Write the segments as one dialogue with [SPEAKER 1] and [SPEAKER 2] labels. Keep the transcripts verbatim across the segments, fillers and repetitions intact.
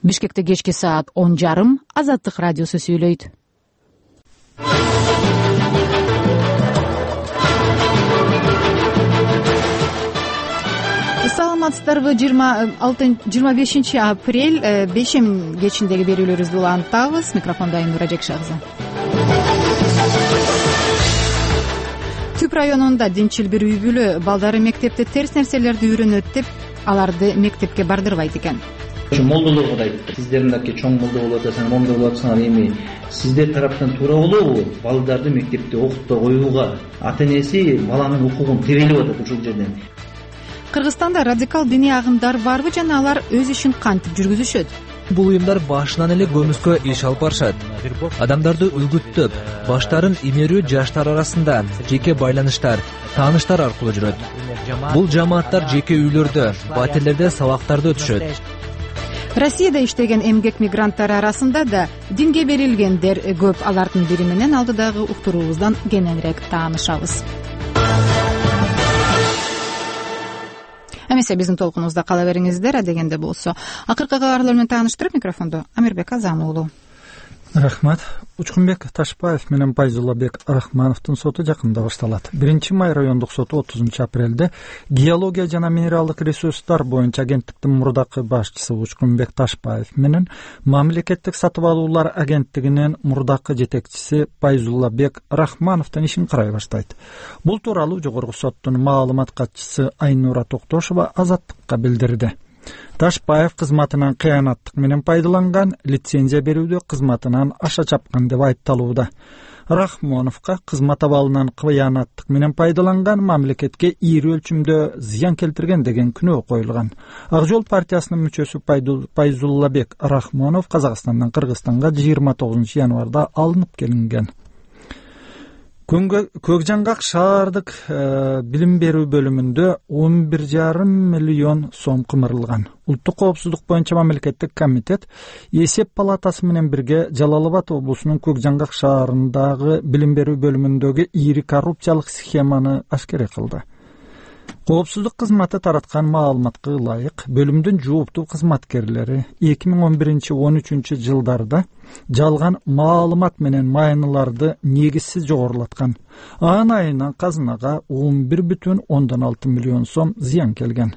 [SPEAKER 1] Бишкекте кечки саат он жарым Азаттык радиосу сүйлөйт. Саламатсыздарбы? жыйырма бешинчи апрель бешем кечиндеги берүүлөрүбүздү улантабыз. Микрофондо Айнура Жекшагызы. Түп районунда динчил бир үй бүлө балдары мектепте терс нерселерди үйрөнөт деп аларды мектепке бардырбайт экен.
[SPEAKER 2] Молдолорго да айтты. Сиздердинки чоң молдо болуп атасың, момдо болуп атсыңар, эми сиздер тараптан туура болобу балдарды мектепте окутпай коюуга? Ата-энеси баланын укугун тебелеп атат ушул жерден.
[SPEAKER 1] Кыргызстанда радикал диний агымдар барбы жана алар өз ишин кантип жүргүзүшөт?
[SPEAKER 3] Бул уюмдар башынан эле көмүскө иш алып барышат. Адамдарды үгүттөп, баштарын имерүү жаштар арасында жеке байланыштар, тааныштар аркылуу жүрөт. Бул жамааттар жеке үйлөрдө, батирлерде сабактарды өтүшөт.
[SPEAKER 1] Россияда иштеген эмгек мигранттары арасында да динге берилгендер көп. Алардын бири менен алдыдагы уктуруубуздан кененирээк таанышабыз. Эмесе биздин толкунубузда кала бериңиздер, адегенде болсо. Акыркы кабарлар менен тааныштырып, микрофондо Амирбек Азам уулу.
[SPEAKER 4] Рахмат. Учкунбек Ташпаев менен Пайзуллабек Рахмановдун соту жакында башталат. биринчи май райондук соту отузунчу апрелде геология жана минералдык ресурстар боюнча агенттиктин мурдакы башчысы Учкунбек Ташпаев менен мамлекеттик сатып алуулар агенттигинин мурдакы жетекчиси Пайзуллабек Рахмановдун ишин карай баштайт. Бул тууралуу жогорку соттун маалымат катчысы Айнура Токтошова Азаттыкка билдирди. Ташпаев кызматынан кыянаттык менен пайдаланган, лицензия берүүдө кызматынан аша чапкан деп айыпталууда. Рахмоновго кызмат абалынан кыянаттык менен пайдаланган, мамлекетке ийри өлчүмдө зыян келтирген деген күнөө коюлган. Ак жол партиясынын мүчөсү Пайзуллабек Рахмонов Казакстандан Кыргызстанга жыйырма тогузунчу январда алынып келинген. Көкжаңгак шаардык э, билим берүү бөлүмүндө он бир жарым миллион сом кымырылган. Улуттук коопсуздук боюнча мамлекеттик комитет эсеп палатасы менен бирге Жалал Абад облусунун Көкжаңгак шаарындагы билим берүү бөлүмүндөгү ийри коррупциялык схеманы ашкере кылды. Коопсуздук кызматы тараткан маалыматка ылайык, бөлүмдүн жооптуу кызматкерлери эки миң он биринчи он үчүнчү жылдарда жалган маалымат менен майныларды негизсиз жогорулаткан. Анын айынан казынага он бир бүтүн ондон алты миллион сом зыян келген.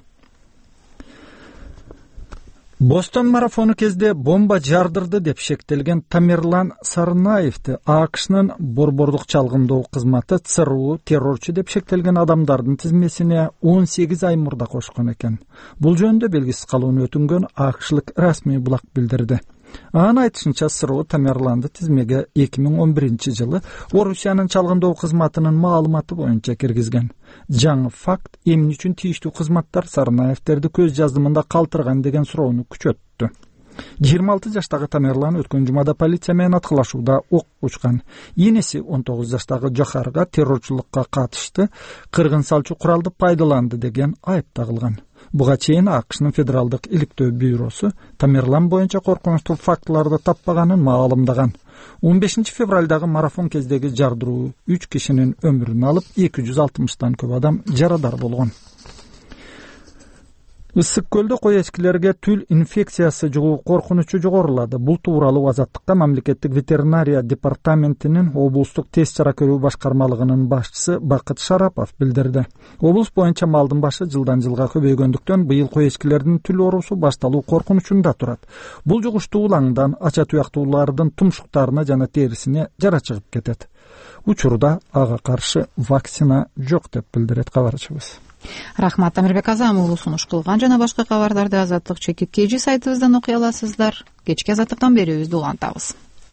[SPEAKER 4] Бостон марафону кезде бомба жардырды деп шектелген Тамерлан Сарнаевди АКШнын борбордук чалгындоо кызматы ЦРУ террорчу деп шектелген адамдардын тизмесине он сегиз ай мурда кошкон экен. Бул жөнүндө белгисиз калууну өтүнгөн АКШлык расмий булак билдирди. Анын айтышынча СРУ Тамерланды тизмеге эки миң он биринчи жылы Орусиянын чалгындоо кызматынын маалыматы боюнча киргизген. Жаңы факт эмне үчүн тийиштүү кызматтар Сарнаевтерди көз жаздымында калтырган деген суроону күчөттү. жыйырма алты жаштагы Тамерлан өткөн жумада полиция менен аткылашууда ок учкан. Энеси он тогуз жаштагы Жохарга террорчулукка катышты, кыргын салчу куралды пайдаланды деген айып тагылган. Буга чейин АКШнын федералдык иликтөө бюросу Тамерлан боюнча коркунучтуу фактыларды таппаганын маалымдаган. он бешинчи февралдагы марафон кездеги жардыруу үч кишинин өмүрүн алып, эки жүз алтымыштан көп адам жарадар болгон. Ысык көлдө кой эчкилерге түл инфекциясы жугуу коркунучу жогорулады. Бул тууралуу Азаттыкка мамлекеттик ветеринария департаментинин облустук тест чара көрүү башкармалыгынын башчысы Бакыт Шарапов билдирди. Облус боюнча малдын башы жылдан жылга көбөйгөндүктөн быйыл кой эчкилердин түл оорусу башталуу коркунучунда турат. Бул жугуштуу улаңдан ача туяктуулардын тумшуктарына жана терисине жара чыгып кетет. Учурда ага каршы вакцина жок деп билдирет кабарчыбыз.
[SPEAKER 1] Рахмат. Амирбек Азам уулу сунуш кылган. Жана башка кабарларды Азаттык чекит кежи сайтыбыздан окуй аласыздар. Кечки Азаттыктан берүүбүздү улантабыз.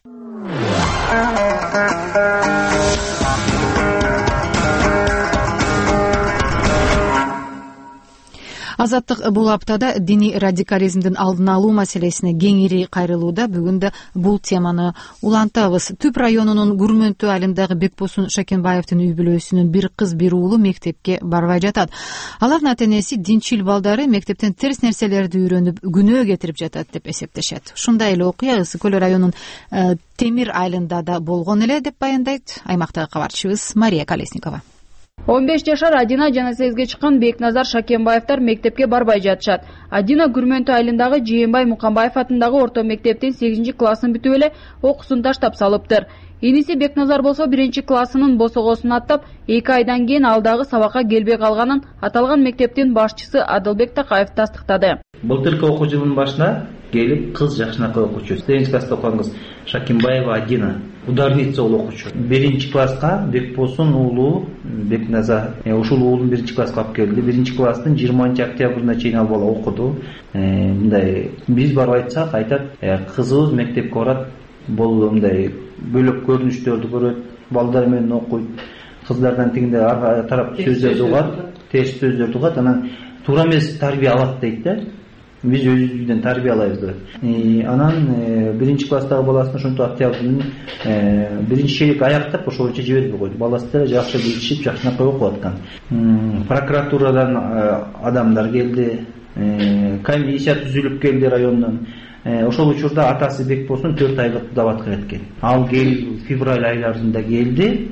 [SPEAKER 1] Азаттык бул аптада диний радикализмдин алдын алуу маселесине кеңири кайрылууда. Бүгүн да бул теманы улантабыз. Түп районунун Гүрмөнтү айылындагы Бекбосун Шакенбаевдин үй бүлөсүнүн бир кыз бир уулу мектепке барбай жатат. Алардын ата-энеси динчил балдары мектептен терс нерселерди үйрөнүп күнөө кетирип жатат деп эсептешет. Ушундай эле окуя Ысык көл районунун Темир айылында да болгон эле деп баяндайт аймактагы кабарчыбыз Мария Колесникова.
[SPEAKER 5] он беш жашар Адина жана сегизге чыккан Бекназар Шакенбаевдер мектепке барбай жатышат. Адина Күрмөнтү айылындагы Жээнбай Мукамбаев атындагы орто мектептин сегизинчи классын бүтүп эле окуусун таштап салыптыр. Иниси Бекназар болсо биринчи классынын босогосун аттап, эки айдан кийин ал дагы сабакка келбей калганын аталган мектептин башчысы Адылбек Такаев тастыктады.
[SPEAKER 2] Былтыркы окуу жылынын башына келип кыз жакшынакай окуучу, сегизинчи класста окуган кыз Шакенбаева Адина, ударница уулу окуучу. Биринчи класска Бекболсун уулу Бекназар ушул уулун биринчи класска алып келди. Биринчи класстын жыйырманчы октябрына чейин ал бала окуду. Мындай биз барып айтсак, айтат, кызыбыз мектепке барат, бул мындай бөлөк көрүнүштөрдү көрөт, балдар менен окуйт, кыздардан тигинде ар тарап сөздөрдү угат, терс сөздөрдү угат, анан туура эмес тарбия алат дейт да. Биз өзүбүздөн тарбиялайбыз деп. Анан биринчи класстагы баласын ошентип октябрдын биринчи чейек аяктап ошол боюнча жибербей койду. Баласы да жакшы билишип, жакшынакай окуп аткан. Прокуратурадан адамдар келди, комиссия түзүлүп келди райондон. Ошол учурда атасы Бекболсун төрт айлык даватка кеткен. Ал кел февраль айларында келди.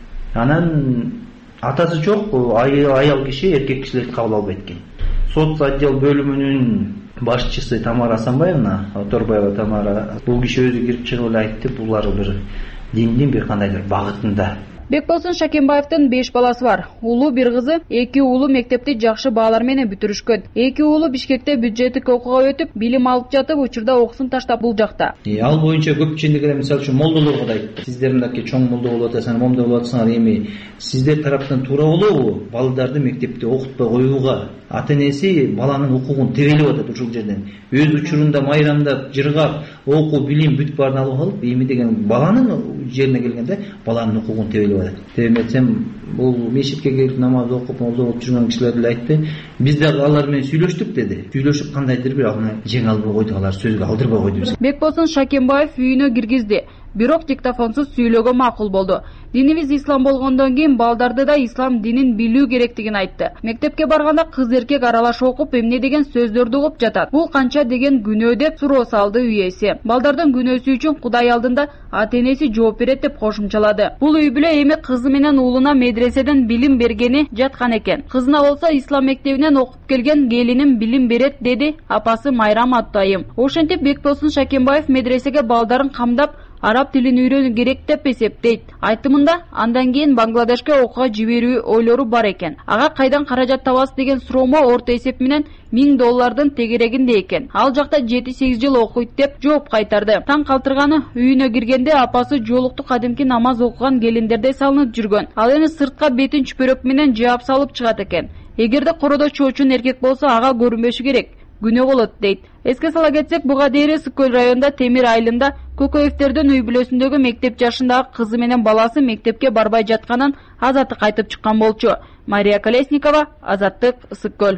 [SPEAKER 2] Анан атасы жок, аял киши эркек кишилерди кабыл албайт экен. Сот отдел бөлүмүнүн башчысы Тамара Асанбаевна, Оторбаева Тамара, бул киши өзү кирип чыгып эле айтты, булар бир диндин бир кандайдыр багытында.
[SPEAKER 5] Бекболсун Шакенбаевдин беш баласы бар. Уулу бир кызы, эки уулу мектепти жакшы баалар менен бүтүрүшкөн. Эки уулу Бишкекте бюджеттик окууга өтүп, билим алып жатып, учурда окуусун таштап бул жакта.
[SPEAKER 2] Ал боюнча көпчүлүк эле мисалы үчүн молдолорго да айтты. Сиздер мындай чоң молдо болуп атасыңар, момдо болуп атасыңар, эми сиздер тараптан туура болобу? Балдарды мектепте окутпай коюуга ата-энеси баланын укугун тебелеп атат ушул жерден. Өз учурунда майрамдап, жыргап, окуу, билим бүт баарын алып алып, эми деген баланын жерине келгенде баланын укугун тебелеп атат. Тебетсем, бул мешитке келип намаз окуп, молдо болуп жүргөн кишилер деле айтты. Биз дагы алар менен сүйлөштүк деди. Сүйлөшүп кандайдыр бир аны жеңе албай койдук, алар сөзгө алдырбай койду биз.
[SPEAKER 5] Бекболсун Шакенбаев үйүнө киргизди. Бирок диктофонсуз сүйлөөгө макул болду. Динибиз ислам болгондон кийин балдарды да ислам динин билүү керектигин айтты. Мектепке барганда кыз эркек аралаш окуп, эмне деген сөздөрдү угуп жатат. Бул канча деген күнөө деп суроо салды үй ээси. Балдардын күнөөсү үчүн Кудай алдында ата-энеси жооп берет деп кошумчалады. Бул үй бүлө эми кызы менен уулуна медреседен билим бергени жаткан экен. Кызына болсо ислам мектебинен окуп келген келиним билим берет деди апасы Майрам Аттайым. Ошентип Бекболсун Шакенбаев медресеге балдарын камдап араб тилин үйрөнүү керек деп эсептейт. Айтымында андан кийин Бангладешке окууга жиберүү ойлору бар экен. Ага кайдан каражат табасыз деген суроомо орто эсеп менен миң доллардын тегерегинде экен. Ал жакта жети сегиз жыл окуйт деп жооп кайтарды. Таң калтырганы үйүнө киргенде апасы жолукту кадимки намаз окуган келиндердей салынып жүргөн. Ал эми сыртка бетин чүпөрөк менен жаап салып чыгат экен. Эгерде короодо чоочун эркек болсо ага көрүнбөшү керек. Күнөө болот дейт. Эске сала кетсек, буга дейре Сыккөл районунда Темир айылында Көкөевтердин үй бүлөсүндөгү мектеп жашындагы кызы менен баласы мектепке барбай жатканын Азаттык айтып чыккан болчу. Мария Колесникова, Азаттык, Сыккөл.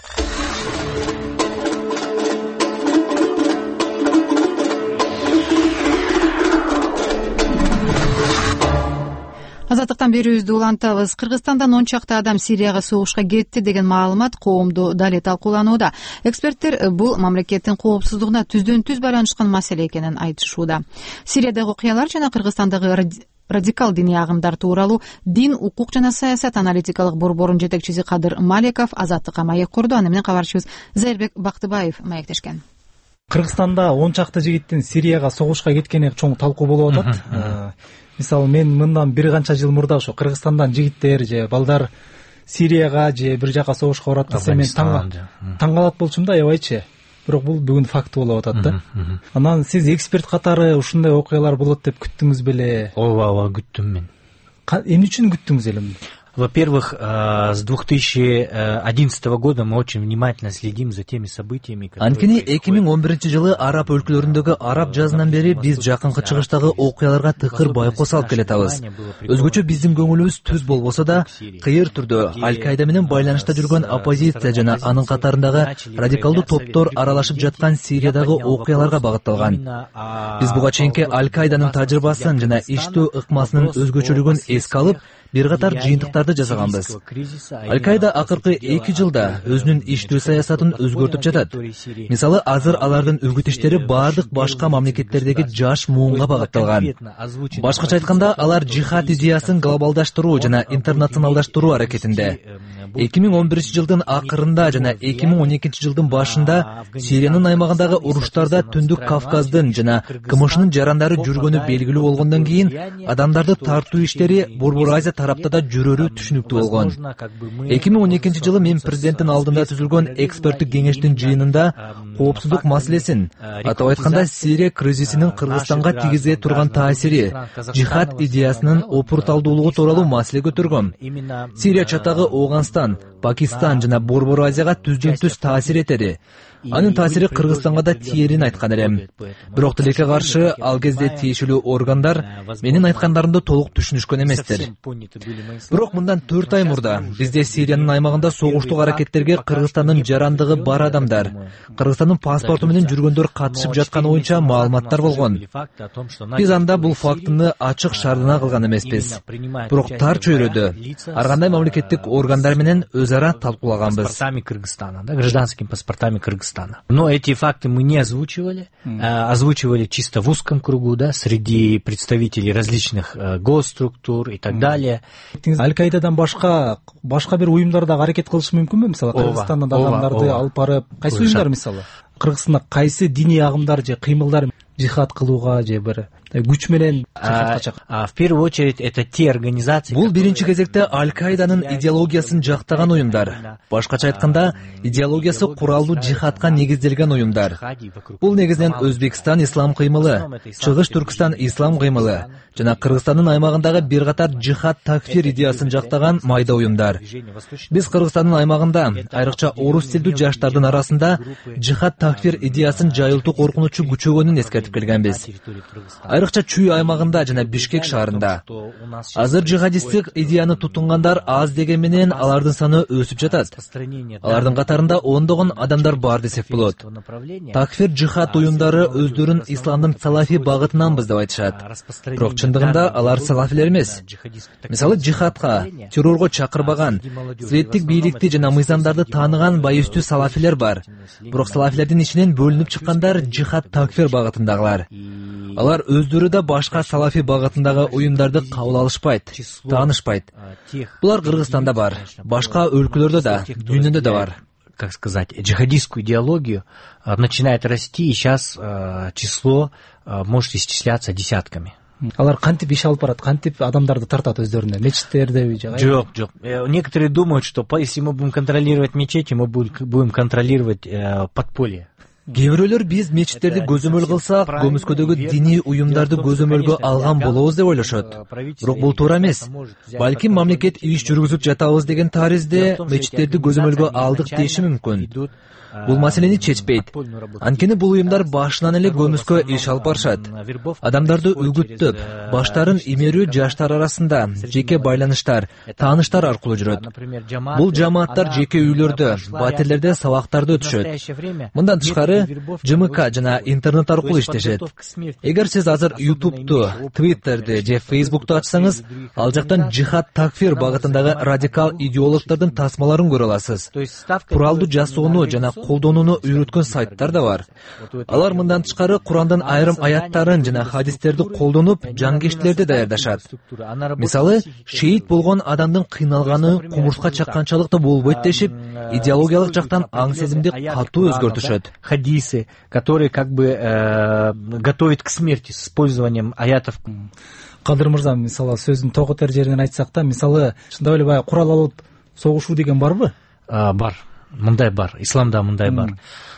[SPEAKER 1] Азаттыктан берүүбүздү улантабыз. Кыргызстандан он чакты адам Сирияга согушка кетти деген маалымат коомдо дале талкууланууда. Эксперттер бул мамлекеттин коопсуздугуна түздөн түз байланышкан маселе экенин айтышууда. Сириядагы окуялар жана Кыргызстандагы радикал диний агымдар тууралуу Дин, укук жана саясат аналитикалык борборунун жетекчиси Кадыр Маликов Азаттыкка маек курду. Аны менен кабарчыбыз Зайырбек Бактыбаев маектешкен.
[SPEAKER 4] Кыргызстанда он чакты жигиттин Сирияга согушка кеткени чоң талкуу болуп атат. Мисалы, мен мындан бир канча жыл мурда ошо Кыргызстандан жигиттер же балдар Сирияга же бир жака согушка барат десе мен таң калат болчумун да, аябайчы. Бирок бул бүгүн факт болуп атат да. Анан сиз эксперт катары ушундай окуялар болот деп күттүңүз беле?
[SPEAKER 6] Ооба, ооба, күттүм мен.
[SPEAKER 4] Эмне үчүн күттүңүз эле?
[SPEAKER 6] Во-первых, с две тысячи одиннадцатого года мы очень внимательно следим за теми событиями.
[SPEAKER 3] Анткени эки миң он биринчи жылы араб өлкөлөрүндөгү араб жазынан бери биз жакынкы чыгыштагы окуяларга тыкыр байкоо салып келатабыз. Өзгөчө биздин көңүлүбүз түз болбосо да, кыйыр түрдө Аль-Каида менен байланышта жүргөн оппозиция жана анын катарындагы радикалдуу топтор аралашып жаткан Сириядагы окуяларга багытталган. Биз буга чейинки Аль-Каиданын тажрыйбасын жана иштөө ыкмасынын өзгөчөлүгүн эске алып, бир катар жыйынтыктарды жасаганбыз. Аль-Каида акыркы эки жылда өзүнүн иштөө саясатын өзгөртүп жатат. Мисалы, азыр алардын үгүт иштери бардык башка мамлекеттердеги жаш муунга багытталган. Башкача айтканда, алар жихад идеясын глобалдаштыруу жана интернационалдаштыруу аракетинде. эки миң он биринчи жылдын акырында жана эки миң он экинчи жылдын башында Сириянын аймагындагы уруштарда Түндүк Кавказдын жана КМШнын жарандары жүргөнү белгилүү болгондон кийин адамдарды тартуу иштери Борбор Азия тарапта да жүрөрү түшүнүктүү болгон. эки миң он экинчи жылы мен президенттин алдында түзүлгөн эксперттик кеңештин жыйынында коопсуздук маселесин, атап айтканда Сирия кризисинин Кыргызстанга тийгизе турган таасири, жихад идеясынын опурталдуулугу тууралуу маселе көтөргөм. Сирия чатагы Ооганстан, Пакистан жана Борбор Азияга түздөн-түз таасир этери. Анын таасири Кыргызстанга да тиерин айткан элем. Бирок тилекке каршы ал кезде тиешелүү органдар менин айткандарымды толук түшүнүшкөн эместер. Бирок мындан төрт ай мурда бизде Сириянын аймагында согуштук аракеттерге Кыргызстандын жарандыгы бар адамдар, Кыргызстандын паспорту менен жүргөндөр катышып жатканы боюнча маалыматтар болгон. Биз анда бул фактыны ачык шардына кылган эмеспиз. Бирок тар чөйрөдө ар кандай мамлекеттик органдар менен өз ара талкуулаганбыз.
[SPEAKER 6] Гражданскими паспортами Кыргызстана. Но эти факты мы не озвучивали, а озвучивали чисто в узком кругу, да, среди представителей различных госструктур и так далее.
[SPEAKER 4] Аль-Каидадан башка башка бир уюмдарда аракет кылышы мүмкүнбү? Мисалы, Кыргызстандан адамдарды алып барып, кайсы уюмдар мисалы? Кыргызстанда кайсы диний агымдар же кыймылдар жихад кылууга же бир күч менен
[SPEAKER 6] а в первую очередь это те организации.
[SPEAKER 3] Бул биринчи кезекте Аль-Каиданын идеологиясын жактаган уюмдар. Башкача айтканда, идеологиясы куралдуу жихадка негизделген уюмдар. Бул негизинен Өзбекстан ислам кыймылы, Чыгыш Түркстан ислам кыймылы жана Кыргызстандын аймагындагы бир катар жихад такфир идеясын жактаган майда уюмдар. Биз Кыргызстандын аймагында, айрыкча орус тилдүү жаштардын арасында жихад такфир идеясын жайылтуу коркунучу күчөгөнүн эскертип келгенбиз. Айрыкча Чүй аймагында жана Бишкек шаарында. Азыр жихадисттик идеяны тутунгандар аз деген менен алардын саны өсүп жатат. Алардын катарында ондогон адамдар бар десек болот. Такфир жихад уюмдары өздөрүн исламдын салафи багытынанбыз деп айтышат. Бирок чындыгында алар салафилер эмес. Мисалы, жихадка, террорго чакырбаган, светтик бийликти жана мыйзамдарды тааныган байүстүү салафилер бар. Бирок салафилердин ичинен бөлүнүп чыккандар жихад такфир багытындагылар. Алар өздөрү да башка салафи багытындагы уюмдарды кабыл алышпайт, таанышпайт. Булар Кыргызстанда бар, башка өлкөлөрдө да, дүйнөдө да бар.
[SPEAKER 6] Как сказать, джихадистскую идеологию начинает расти, и сейчас э, число э, может исчисляться десятками.
[SPEAKER 4] Алар кантип иш алып барат, кантип адамдарды тартат өздөрүнө, мечиттердеби же?
[SPEAKER 6] Жок, жок. Некоторые думают, что если мы будем контролировать мечети, мы будем контролировать э, подполье.
[SPEAKER 3] Кээ бирөөлөр биз мечиттерди көзөмөл кылсак, көмүскөдөгү диний уюмдарды көзөмөлгө алган болобуз деп ойлошот. Бирок бул туура эмес. Балким мамлекет иш жүргүзүп жатабыз деген таризде мечиттерди көзөмөлгө алдык деши мүмкүн. Бул маселени чечпейт. Анткени бул уюмдар башынан эле көмүскө иш алып барышат. Адамдарды үгүттөп, баштарын имерүү жаштар арасында жеке байланыштар, тааныштар аркылуу жүрөт. Бул жамааттар жеке үйлөрдө, батирлерде сабактарды өтүшөт. Мындан тышкары ЖМК жана интернет аркылуу иштешет. Эгер сиз азыр ютубту, твиттерди же фейсбукту ачсаңыз, ал жактан жихад такфир багытындагы радикал идеологдордун тасмаларын көрө аласыз. Куралдуу жасоону жана колдонууну үйрөткөн сайттар да бар. Алар мындан тышкары Курандын айрым аяттарын жана хадистерди колдонуп, жангештилерди даярдашат. Мисалы, шейит болгон адамдын кыйналганы кумурска чакканчалык да болбойт дешип, идеологиялык жактан аң сезимди катуу өзгөртүшөт.
[SPEAKER 6] Хадисы, которые как бы э, готовят к смерти с использованием аятов.
[SPEAKER 4] Кадыр мырза, мисалы, сөздүн тоготер жеринен айтсак да, мисалы, чындап эле баягы курал алып согушуу деген барбы?
[SPEAKER 6] Бар. Мындай бар, исламда мындай бар.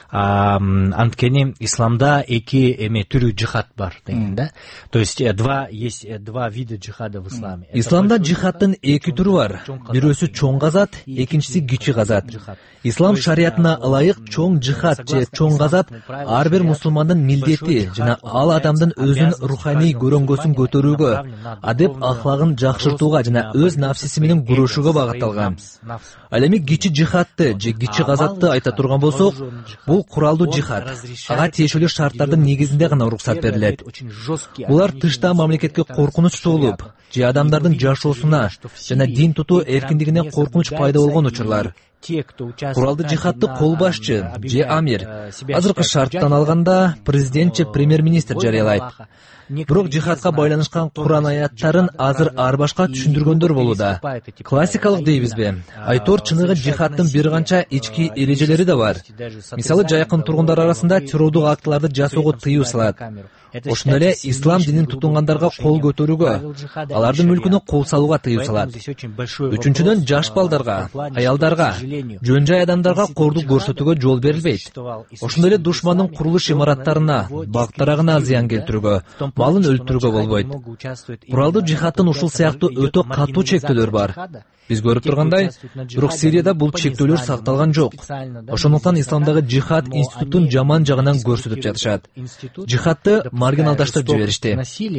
[SPEAKER 6] Анткени исламда эки эме түрү жихад бар деген да. То есть два есть два вида джихада в исламе.
[SPEAKER 3] Исламда джихадтын эки түрү бар. Бирөөсү чоң газат, экинчиси кичи газат. Ислам шариятына ылайык чоң джихад же чоң газат ар бир мусулмандын милдети жана ал адамдын өзүнүн руханий көрөңгөсүн көтөрүүгө, адеп ахлагын жакшыртууга жана өз нафсиси менен күрөшүүгө багытталган. Ал эми кичи джихадты же кичи газатты айта турган болсок, бул бул куралдуу жихад. Ага тиешелүү шарттардын негизинде гана уруксат берилет. Булар тышта мамлекетке коркунуч туулуп, же адамдардын жашоосуна жана дин тутуу эркиндигине коркунуч пайда болгон учурлар. Куралдуу жихадды кол башчы же амир азыркы шарттан алганда президент же премьер-министр жарыялайт. Бирок жихадка байланышкан Куран аяттарын азыр ар башка түшүндүргөндөр болууда. Классикалык дейбизби? Айтор чыныгы жихаддын бир канча ички эрежелери да бар. Мисалы, жайкын тургундар арасында террордук актыларды жасоого тыюу салат. Ошондой эле ислам динин тутунгандарга кол көтөрүүгө, алардын мүлкүнө кол салууга тыюу салат. Үчүнчүдөн, жаш балдарга, аялдарга, жөн жай адамдарга кордук көрсөтүүгө жол берилбейт. Ошондой эле душмандын курулуш имараттарына, бак-дарагына зыян келтирүүгө, малын өлтүрүүгө болбойт. Куралдуу жихаддын ушул сыяктуу өтө катуу чектөөлөр бар. Биз көрүп тургандай, бирок Сирияда бул чектөөлөр сакталган жок. Ошондуктан исламдагы жихад институтун жаман жагынан көрсөтүп жатышат. Жихадды маргиналдаштырып жиберишти.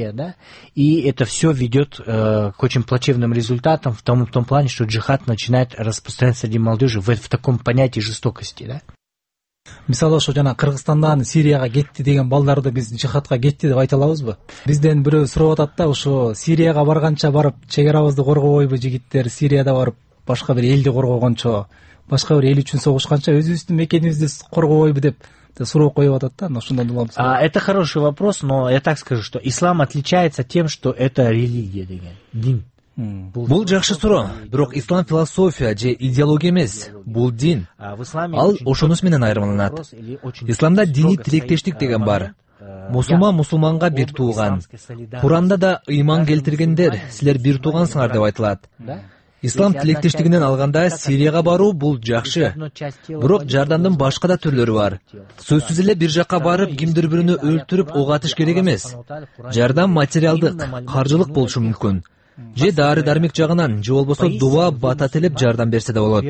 [SPEAKER 6] И это все ведет э, к очень плачевным результатам в том, в том плане, что джихад начинает распространяться среди молодежи в, в таком понятии жестокости, да?
[SPEAKER 7] Мисалы, ошо жана Кыргызстандан Сирияга кетти деген балдарды биз жихадка кетти деп айта алабызбы? Бизден бирөө сурап атат да, ошо Сирияга барганча барып чек арабызды коргобойбу жигиттер, Сирияда барып башка бир элди коргогончо, башка бир эл үчүн согушканча өзүбүздүн мекенибизди коргобойбу деп суроо коюп атат да, но ошондон улам.
[SPEAKER 6] А это хороший вопрос, но я так скажу, что ислам отличается тем, что это религия деген, дин.
[SPEAKER 3] Бул жакшы суроо. Бирок ислам философия же идеология эмес, бул дин. Ал ошонус менен айырмаланат. Исламда диний тилектештик деген бар. Мусулман мусулманга бир тууган. Куранда да ыйман келтиргендер, силер бир туугансыңар деп айтылат. Ислам тилектештигинен алганда Сирияга баруу бул жакшы. Бирок жардамдын башка да түрлөрү бар. Сөзсүз эле бир жакка барып кимдир бирөөнү өлтүрүп ок атыш керек эмес. Жардам материалдык, каржылык болушу мүмкүн. Же дары-дармек жагынан, же болбосо дуа, бата тилеп жардам берсе да болот.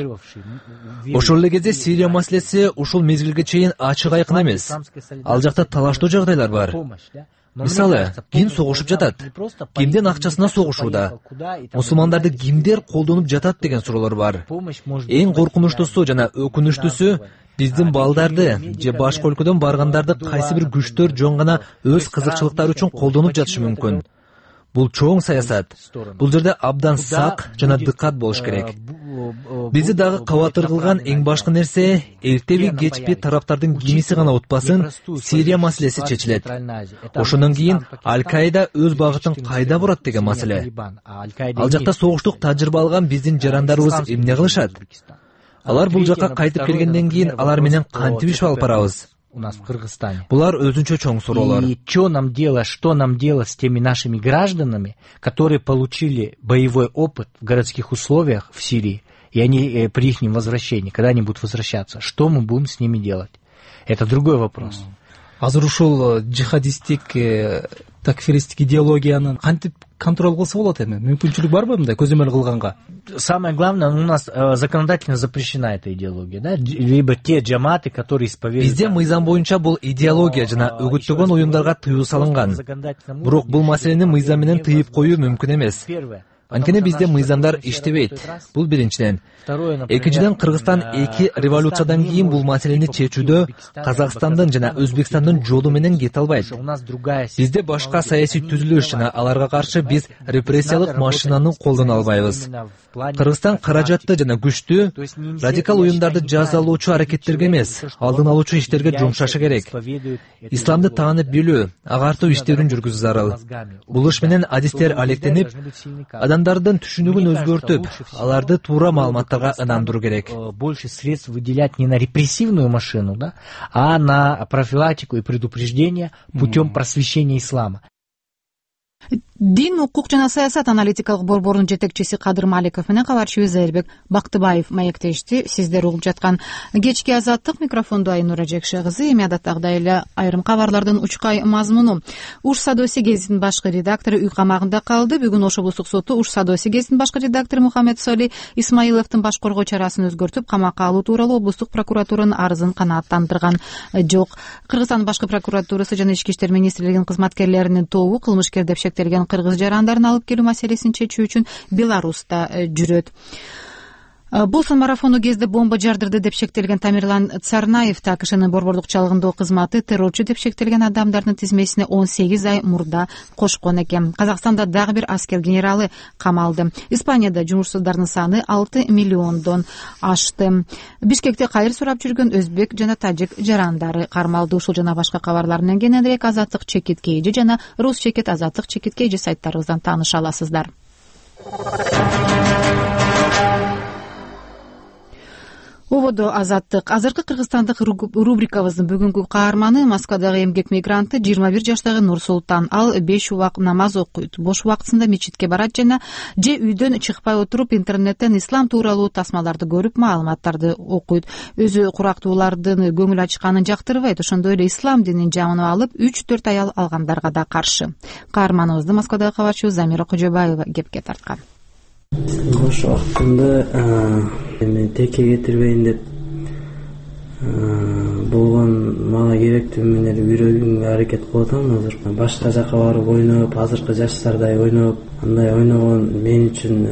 [SPEAKER 3] Ошол эле кезде Сирия маселеси ушул мезгилге чейин ачык айкын эмес. Ал жакта талаштуу жагдайлар бар. Мисалы, ким согушуп жатат? Кимдин акчасына согушууда? Мусулмандарды кимдер колдонуп жатат деген суроолор бар. Эң коркунучтуусу жана өкүнүчтүүсү, биздин балдарды же башка өлкөдөн баргандарды кайсы бир күчтөр жөн гана өз кызыкчылыктары үчүн колдонуп жатышы мүмкүн. Бул чоң саясат. Бул жерде абдан сак жана дыкат болуш керек. Бизди дагы кабатыр кылган эң башкы нерсе, эртеби кечпи тараптардын кимиси гана утпасын, Сирия маселеси чечилет. Ошондон кийин Аль-Каида өз багытын кайда бурат деген маселе. Ал жакта согуштук тажрыйба алган биздин жарандарыбыз эмне кылышат? Алар бул жакка кайтып келгенден кийин алар менен кантип иш алып барабыз?
[SPEAKER 6] У нас в Кыргызстане.
[SPEAKER 3] Булар өзүнчө чоң суроолор.
[SPEAKER 6] И что нам делать, что нам делать с теми нашими гражданами, которые получили боевой опыт в городских условиях в Сирии, и они э, при их возвращении, когда они будут возвращаться, что мы будем с ними делать? Это другой вопрос.
[SPEAKER 7] Азыр ушул джихадистик, такфиристик идеологияны кантип контроль кылса болот эми? Мүмкүнчүлүк барбы мындай көзөмөл кылганга?
[SPEAKER 6] Самое главное, у нас э, законодательно запрещена эта идеология, да? Либо те джаматы, которые исповедуют.
[SPEAKER 3] Бизде мыйзам боюнча бул идеология жана өгүттөгөн уюмдарга тыюу салынган. Бирок бул маселени мыйзам менен тыйып коюу мүмкүн эмес. Анткени бизде мыйзамдар иштебейт. Бул биринчиден. Экинчиден, Кыргызстан эки революциядан кийин бул маселени чечүүдө Казакстандын жана Өзбекстандын жолу менен кете албайт. Бизде башка саясий түзүлүш жана аларга каршы биз репрессиялык машинаны колдоно албайбыз. Кыргызстан каражатты жана күчтүү радикал уюмдарды жазалоочу аракеттерге эмес, алдын алуучу иштерге жумшашы керек. Исламды таанып билүү, агартуу иштерин жүргүзүү зарыл. Бул иш менен адистер алектенип, адамдардын түшүнүгүн өзгөртүп, аларды туура маалыматтарга ынандыруу керек.
[SPEAKER 6] Больше средств выделять не на репрессивную машину, да, а на профилактику и предупреждение путем просвещения ислама.
[SPEAKER 1] Дин, укук жана саясат аналитикалык борборунун жетекчиси Кадыр Маликов менен кабарчыбыз Зайырбек Бактыбаев маектешти. Сиздер угуп жаткан кечки азаттык, микрофонду Айнура Жекше кызы. Эми адаттагыдай эле айрым кабарлардын учкай мазмуну. Уш Садоси гезитинин башкы редактору үй камагында калды. Бүгүн Ош облустук соту Уш Садоси гезитинин башкы редактору Мухаммед Соли Исмаиловдун баш коргоо чарасын өзгөртүп, камакка алуу тууралуу облустук прокуратуранын арызын канааттандырган жок. Кыргызстандын башкы прокуратурасы жана Ички иштер министрлигинин кызматкерлеринин тобу кылмышкер деп шектелген кыргыз жарандарын алып келүү маселесин чечүү үчүн Беларусьта жүрөт. Босун марафону кезде бомба жардырды деп шектелген Тамерлан Царнаев ТАКШнын борбордук чалгындоо кызматы террорчу деп шектелген адамдардын тизмесине он сегиз ай мурда кошкон экен. Казакстанда дагы бир аскер генералы камалды. Испанияда жумушсуздардын саны алты миллиондон ашты. Бишкекте кайыр сурап жүргөн өзбек жана тажик жарандары кармалды. Ушул жана башка кабарларынан кененирээк Азаттык чекит кейжи жана Рус чекит Азаттык чекит кейжи сайттарыбыздан тааныша аласыздар. Ободо Азаттык. Азыркы кыргызстандык рубрикабыздын бүгүнкү каарманы Москвадагы эмгек мигранты жыйырма бир жаштагы Нурсултан. Ал беш убак намаз окуйт. Бош убактысында мечитке барат жана же үйдөн чыкпай отуруп интернеттен ислам тууралуу тасмаларды көрүп маалыматтарды окуйт. Өзү курактуулардын көңүл ачканын жактырбайт. Ошондой эле ислам динин жамын алып үч төрт аял алгандарга да каршы. Каарманыбызды Москвадагы кабарчыбыз Замира Кожобаева кепке тарткан.
[SPEAKER 8] Бош убактымда эми теке кетирбейин деп болгон мага керектүү менен үйрөнгөнгө аракет кылып атам. Азыр башка жака барып ойноп, азыркы жаштардай ойноп, андай ойногон мен үчүн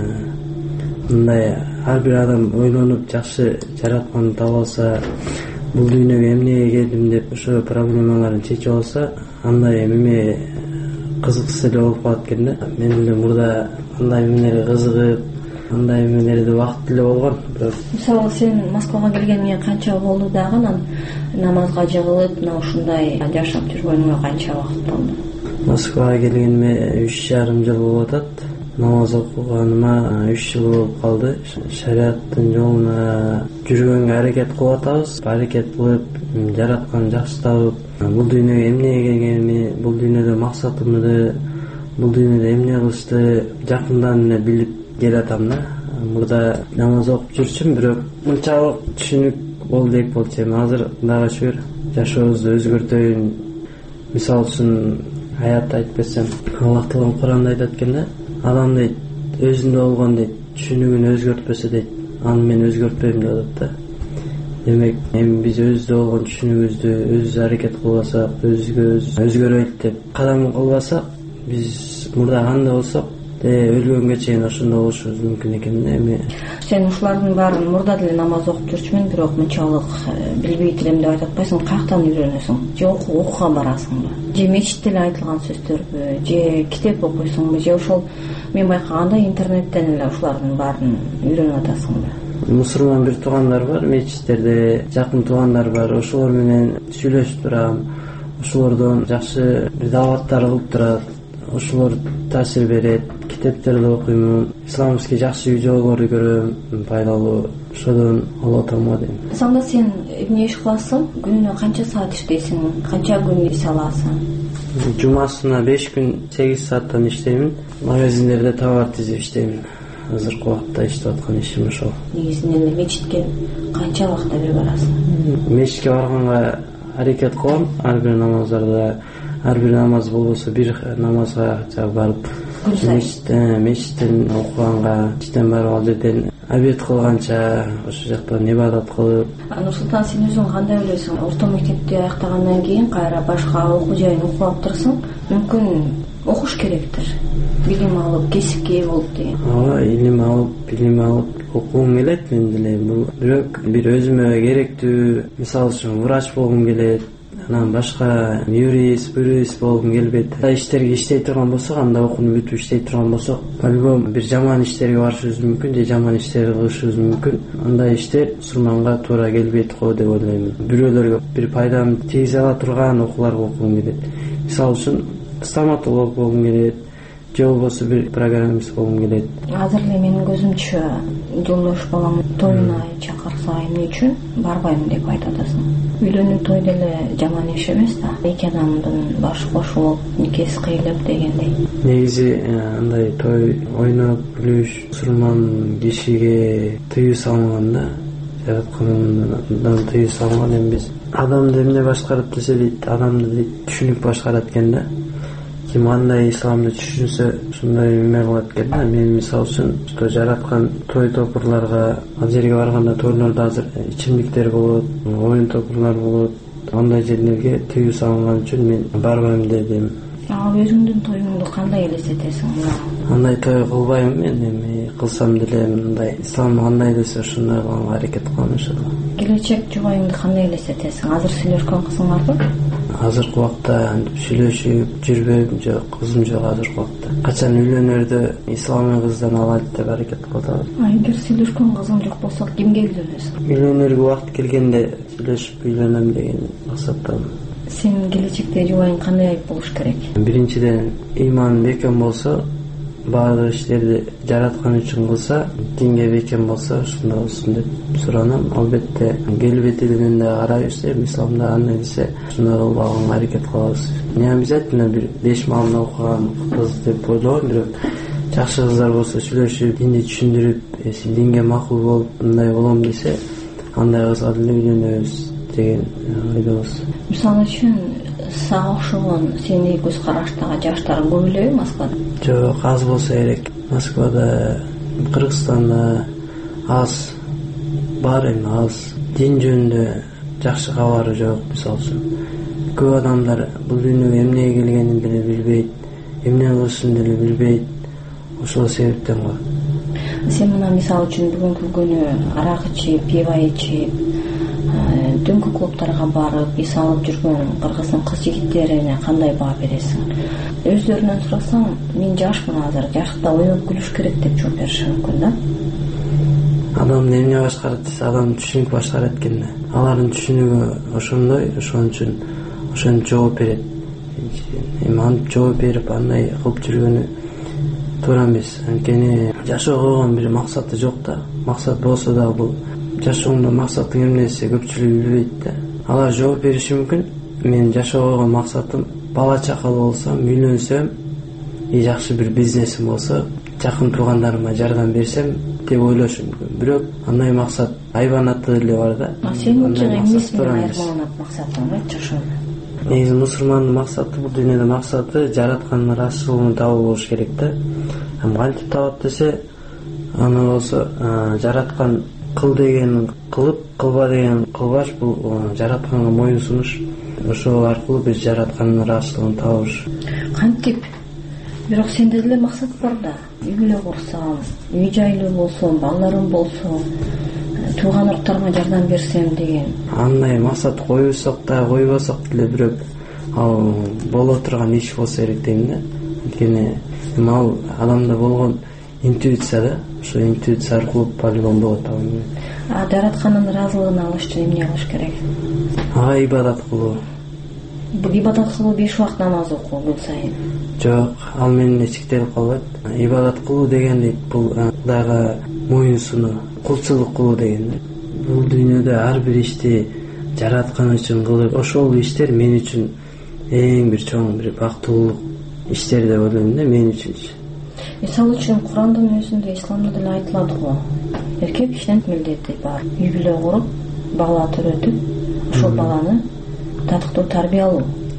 [SPEAKER 8] мындай ар бир адам ойлонуп жакшы жаратканды таба алса, бул дүйнөгө эмнеге келдим деп ошо проблемаларын чечип алса, андай эме кызыксыз эле болуп калат экен да. Мен эле мурда андай эмелерге кызыгып, андай эмелерде убакыт эле болгон. Бирок
[SPEAKER 9] мисалы сен Москвага келгениңе канча болду дагы, анан намазга жыгылып, мына ушундай жашап жүргөнүңө канча убакыт болду?
[SPEAKER 8] Москвага келгениме үч жарым жыл болуп атат. Намаз окуганыма үч жыл болуп калды. Шариаттын жолуна жүргөнгө аракет кылып атабыз. Аракет кылып, жараткан жакшы табып, бул дүйнөгө эмнеге келгенимди, бул дүйнөдө максатымды, бул дүйнөдө эмне кылышты жакындан эле билип келатам да. Мурда намаз окуп жүрчүмүн, бирок мынчалык түшүнүк болду деп болчу. Эми азыр дагы шүгүр жашообузду өзгөртөйүн. Мисалы үчүн аятты айтып берсем, Аллах Таала Куранда айтат экен да, адам дейт өзүндө болгон дейт түшүнүгүн өзгөртпөсө дейт, аны мен өзгөртпөйм деп атат да. Демек, эми биз өзүбүздө болгон түшүнүгүбүздү өзүбүз аракет кылбасак, өзүгө өзгөрөйт деп кадам кылбасак, биз мурда кандай болсок, өлгөнгө чейин ошондой болушубуз мүмкүн экен да. Эми
[SPEAKER 9] сен ушулардын баарын мурда деле намаз окуп жүрчүмүн, бирок мынчалык билбейт элем деп айтып атпайсың, каяктан үйрөнөсүң? Же окууга барасыңбы? Же мечитте эле айтылган сөздөрбү? Же китеп окуйсуңбу? Же ошол мен байкаганда интернеттен эле ушулардын баарын үйрөнүп атасыңбы?
[SPEAKER 8] Мусулман бир туугандар бар, мечиттерде жакын туугандар бар, ошолор менен сүйлөшүп турам. Ошолордон жакшы бир дааваттар кылып турат. Ошолор таасир берет. Китептерди окуймун. Исламский жакшы видеолорду көрөм, пайдалуу. Ошодон алып атам дейм.
[SPEAKER 9] Сонда сен эмне иш кыласың? Күнүнө канча саат иштейсиң? Канча күн иш аласың?
[SPEAKER 8] Жумасына беш күн сегиз сааттан иштеймин. Магазиндерде товар тизип иштеймин. Азыркы убакытта иштеп аткан ишим ошол.
[SPEAKER 9] Негизинен эле мечитке канча убакытта бир барасың?
[SPEAKER 8] Мечитке барганга аракет кылам. Ар бир намаздарда, ар бир намаз болбосо бир намазга барып, мечиттен мечиттен окуганга, мечиттен барып ал жерден обед кылганча, ошол жактан ибадат кылып.
[SPEAKER 9] Нурсултан, сен өзүң кандай ойлойсуң? Орто мектепти аяктагандан кийин кайра башка окуу жайын окуп алыптырсың, мүмкүн окуш керектир. Билим алып, кесипке ээ болуп деген.
[SPEAKER 8] Ооба, илим алып, билим алып окугум келет мен деле. Бул бирок бир өзүмө керектүү, мисалы үчүн врач болгум келет. Анан башка юрист, юрист болгум келбейт. Иштерге иштей турган болсок, анда окууну бүтүп иштей турган болсок, по-любому бир жаман иштерге барышыбыз мүмкүн, же жаман иштерди кылышыбыз мүмкүн. Андай иштер мусулманга туура келбейт го деп ойлойм. Бирөөлөргө бир пайдам тийгизе ала турган окууларга окугум келет. Мисалы үчүн стоматолог болгум келет, же болбосо бир программист болгум келет.
[SPEAKER 9] Азыр эле менин көзүмчө жолдош балам тоюна чакырса эмне үчүн барбайм деп айтып атасың. Үйлөнүү той деле жаман иш эмес да. Эки адамдын башы кошулуп, никеси кыйылып дегендей.
[SPEAKER 8] Негизи андай той ойноп күлүш мусулман кишиге тыюу салынган да. Жараткандан тыюу салынган. Эми биз адамды эмне башкарат десе дейт, адамды дейт түшүнүк башкарат экен да. Ким кандай исламды түшүнсө ушундай эме кылат экен да. Мен мисалы үчүн что жараткан той топурларга, ал жерге барганда тойлордо азыр ичимдиктер болот, оюн топурлар болот. Андай жерлерге тыюу салынган үчүн мен барбайм дедим.
[SPEAKER 9] Ал өзүңдүн тоюңду кандай элестетесиң?
[SPEAKER 8] Андай той кылбайм мен, эми кылсам деле мындай ислам кандай десе ошондой кылганга аракет кылам иншалла.
[SPEAKER 9] Келечек жубайыңды кандай элестетесиң? Азыр сүйлөшкөн кызың барбы?
[SPEAKER 8] Азыркы убакта сүйлөшүп жүрбөйм, жок, кызым жок азыркы убакта. Качан үйлөнөрдө исламий кыздан алайт деп аракет кылып атабыз.
[SPEAKER 9] Эгер сүйлөшкөн кызың жок болсо, кимге үйлөнөсүң?
[SPEAKER 8] Үйлөнөргө убакыт келгенде сүйлөшүп үйлөнөм деген максаттамын.
[SPEAKER 9] Сенин келечекте жубайың кандай болуш керек?
[SPEAKER 8] Биринчиден, иманы бекем болсо, баардык иштерди жараткан үчүн кылса, динге бекем болсо, ушундай болсун деп суранам. Албетте, келбети менен да карайбыз, исламда андай десе, ушундай кылып алганга аракет кылабыз. Не обязательно бир беш маалында окуган кыз деп ойлогом, бирок жакшы кыздар болсо сүйлөшүп, динди түшүндүрүп, эси динге макул болуп, мындай болом десе, андай кызга деле үйлөнөбүз деген ойдобуз.
[SPEAKER 9] Мисалы үчүн, сага окшогон сендей көз караштагы жаштар көп элеби Москвада?
[SPEAKER 8] Жок, аз болсо керек. Москвада, Кыргызстанда аз, бар эми аз. Дин жөнүндө жакшы кабары жок, мисалы үчүн. Көп адамдар бул дүйнөгө эмнеге келгенин деле билбейт, эмне кылышын деле билбейт. Ошол себептен го.
[SPEAKER 9] Сен мына мисалы үчүн бүгүнкү күнү арак ичип, пиво ичип, түнкү клубтарга барып, ис алып жүргөн кыргыздын кыз жигиттерине кандай баа бересиң? Өздөрүнөн сурасаң, мен жашмын азыр, жашыкта ойноп күлүш керек деп жооп бериши мүмкүн да.
[SPEAKER 8] Адамды эмне башкарат десе, адамдын түшүнүк башкарат экен да. Алардын түшүнүгү ошондой, ошон үчүн ошентип жооп берет. Эми антип жооп берип, андай кылып жүргөнү туура эмес. Анткени жашоо койгон бир максаты жок да. Максат болсо да бул жашооңдо максатың эмне десе көпчүлүк билбейт да. Алар жооп бериши мүмкүн. Мен жашоо койгон максатым бала чакалуу болсом, үйлөнсөм, и жакшы бир бизнесим болсо, жакын туугандарыма жардам берсем деп ойлошу мүмкүн. Бирок андай максат айбанаты деле бар да.
[SPEAKER 9] Сен үчүн эмес айбанат максатың жашоодо?
[SPEAKER 8] Негизи мусулмандын максаты, бул дүйнөдө максаты жараткандын ырайчылыгын табуу болуш керек да. Ам кантип табат десе, аны болсо жараткан кыл дегенин кылып, кылба дегенин кылбаш, бул жаратканга моюн сунуш. Ошол аркылуу биз жараткандын ырайчылыгын табыш.
[SPEAKER 9] Кантип? Бирок сенде деле максат бар да. Үй бүлө курсам, үй жайлуу болсом, балдарым болсо, тууган уруктарыма жардам берсем деген.
[SPEAKER 8] Андай максат коюусак да, койбосок деле бирок ал боло турган иш болсо керек дейм да. Анткени ал адамда болгон интуиция да. Ошо интуиция аркылуу по-любому болот.
[SPEAKER 9] А жараткандын ыраазылыгын алыш үчүн эмне кылыш керек?
[SPEAKER 8] Ага ибадат кылуу.
[SPEAKER 9] Бул ибадат кылуу беш убакыт намаз окуу күн сайын?
[SPEAKER 8] Жок, ал менен чектелип калбайт. Ибадат кылуу деген дейт, бул Кудайга моюн сунуу, кулчулук кылуу деген. Бул дүйнөдө ар бир ишти жараткан үчүн кылып, ошол иштер мен үчүн эң бир чоң бир бактылуулук иштер деп ойлойм да, мен үчүнчү.
[SPEAKER 9] Мисалы үчүн Курандын өзүндө, исламда деле айтылат го. Эркек кишинин милдети бар. Үй бүлө куруп, бала төрөтүп, ошол баланы татыктуу тарбиялоо.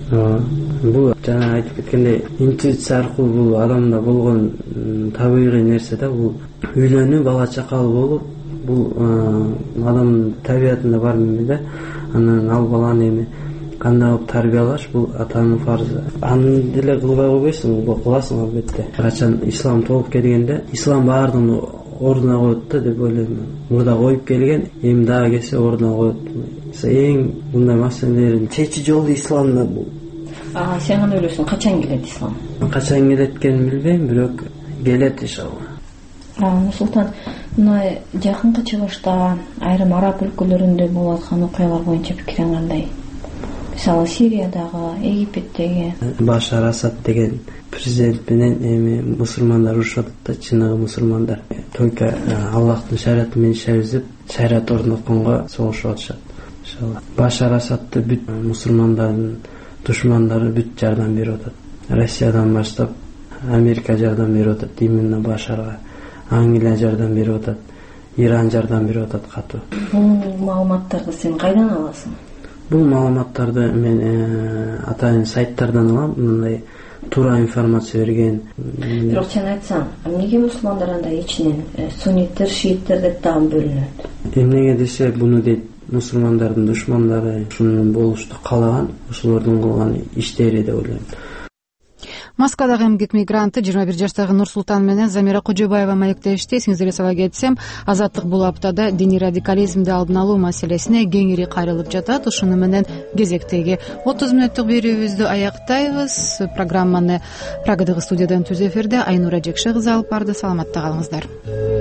[SPEAKER 8] Бул жана айтып кеткендей, интуиция аркылуу бул адамда болгон табигый нерсе да, бул үйлөнүү, бала чакалуу болуп, бул адамдын табиятында бар эме да. Анан ал баланы эми кандай кылып тарбиялаш, бул атанын фарзы. Аны деле кылбай койбойсуң, кыласың албетте. Качан ислам толуп келгенде, ислам баардыгын ордуна коет да деп ойлойм. Мурда коюп келген, эми дагы келсе ордуна коет. Эң мындай маселелердин чечүү жолу исламда бул.
[SPEAKER 9] А сен кандай ойлойсуң, качан келет ислам?
[SPEAKER 8] Качан келет экенин билбейм, бирок келет иншалла.
[SPEAKER 9] Нурсултан, мына жакынкы чыгышта айрым араб өлкөлөрүндө болуп аткан окуялар боюнча пикириң кандай? Мисалы Сириядагы, Египеттеги
[SPEAKER 8] Башар Асад деген президент менен эми мусулмандар урушуп атат да, чыныгы мусулмандар. Только Аллахтын шариаты менен жашайбыз деп, шариат орнотконго согушуп атышат. Иншалла. Башар Асадты бүт мусулмандардын душмандары бүт жардам берип атат. Россиядан баштап Америка жардам берип атат именно Башарга. Англия жардам берип атат, Иран жардам берип атат катуу.
[SPEAKER 9] Бул маалыматтарды сен кайдан аласың?
[SPEAKER 8] Бул маалыматтарды мен атайын сайттардан алам, мындай туура информация берген.
[SPEAKER 9] Бирок сен айтсаң, эмнеге мусулмандар анда ичинен сунниттер, шииттер деп дагы бөлүнөт?
[SPEAKER 8] Эмнеге десе, буну дейт мусулмандардын душмандары ушуну болушту каалаган, ошолордун кылган иштери деп ойлойм.
[SPEAKER 1] Москвадагы эмгек мигранты жыйырма бир жаштагы Нурсултан менен Замира Кожобаева маектешти. Эсиңизге сала кетсем, Азаттык бул аптада диний радикализмди алдын алуу маселесине кеңири кайрылып жатат. Ушуну менен кезектеги отуз мүнөттүк берүүбүздү аяктайбыз. Программаны Прагадагы студиядан түз эфирде Айнура Жекше кызы алып барды. Саламатта калыңыздар.